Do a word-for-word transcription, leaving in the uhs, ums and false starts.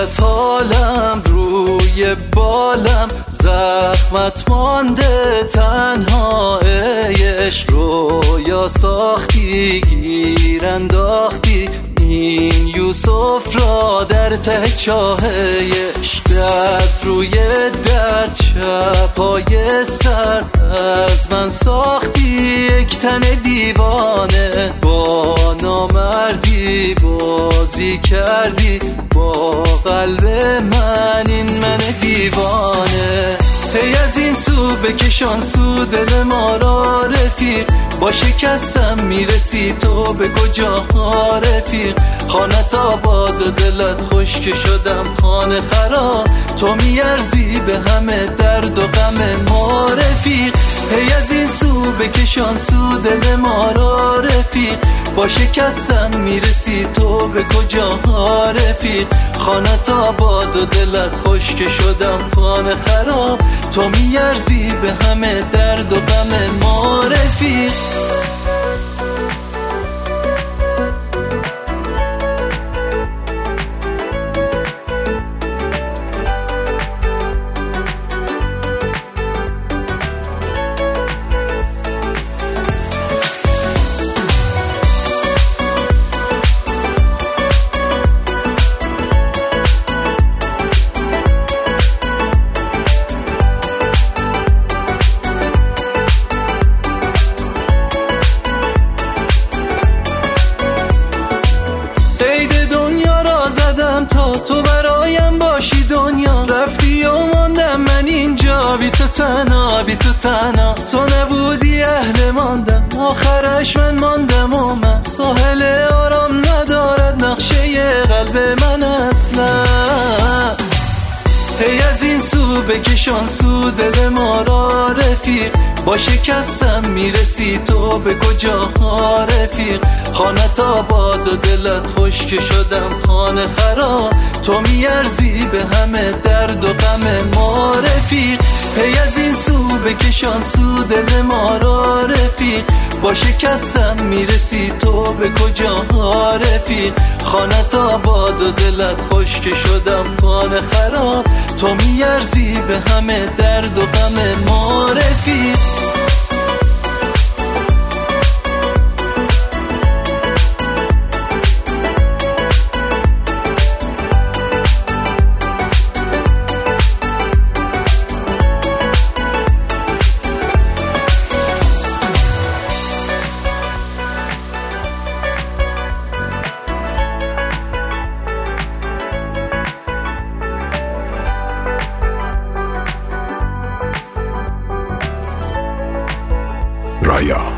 از حالم روی بالم زخمت مانده تنها عشق رویا ساختی گیر انداختی این یوسف را در ته چاه عشق درد روی درد چپای سر از من ساختی یک تن دیوانه با نامردی بازی کردی با قلب من این من دیوانه هی از این سو بکشان سو دل ما را رفیق با شکستم میرسی تو به کجا رفیق خانت آباد و دلت خشک شدم خانه خراب تو میارزی به همه درد و غم ما رفیق هی از این سو بکشان سو دل ما را رفیق با شکستم میرسی تو به کجا رفیق خانت آباد و دلت خشک شدم خانه خراب تو میارزی به همه درد و غم ما رفیق تا تو برایم باشی دنیا رفتی و ماندم من اینجا بی تو تنها بی تو تنها تو نبودی اهل ماندم آخرش من ماندم و من ساحل آرام ندارد نقشه قلب من اصلا هی از این سو بکشان سو دل ما را رفیق با شکستم میرسی تو به کجا رفیق خانت آباد و دلت خشک شدم خانه خراب تو میارزی به همه درد و غم ما رفیق هی از این سو بکشان سو دل ما را رفیق با شکستم میرسی تو به کجا رفیق خانت آباد و دلت خشک شدم خانه خراب تو میارزی به همه درد و غم ما رفیق Raya.